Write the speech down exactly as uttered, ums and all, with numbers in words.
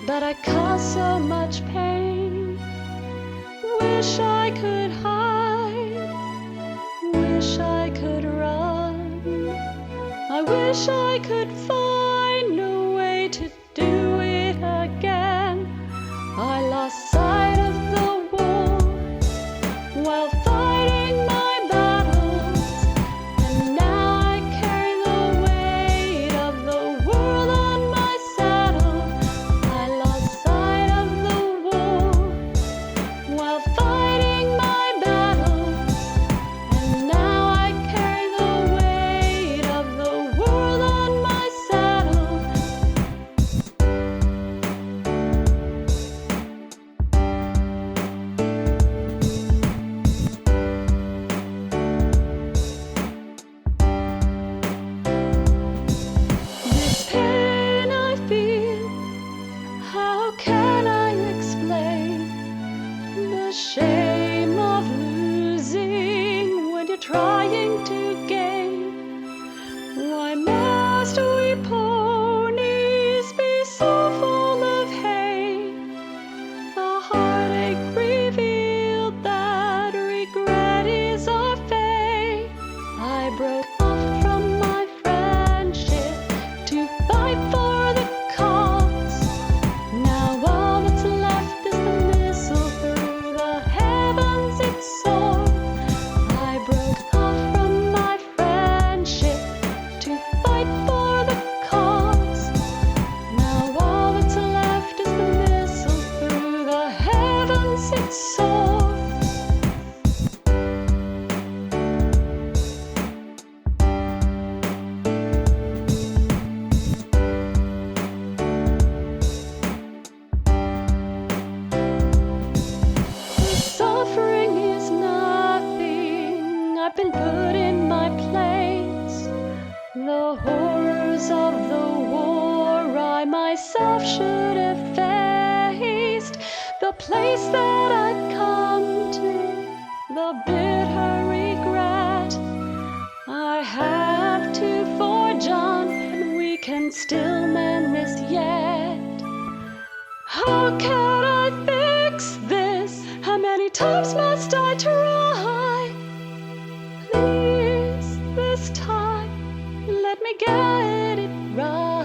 but I cause so much pain. Wish I could hide, wish I could run. I wish I could find a way to do it again. I lost sight of the war while fighting my battles, and now I carry the weight of the world on my saddle. I lost sight of the war while fighting my battles, and now I carry the weight of the world on my saddle. This pain I feel, how can I explain the shame of losing when you're trying to gain? Why must we ponies be so full of hate? The heartache revealed that regret is our fate. I broke off from my friendship to fight for the cause. Now all that's left is the missile, through the heavens it soars. I broke off from my friendship to fight for the cause. Now all that's left is the missile, through the heavens it soars. Suffering is nothing, I've been put in my place. The horrors of the war I myself should have faced. The place that I've come to, the bitter regret I have to forge on, and we can still mend this yet. How can I fix this? How many times must I try? Please, this time, let me get it right.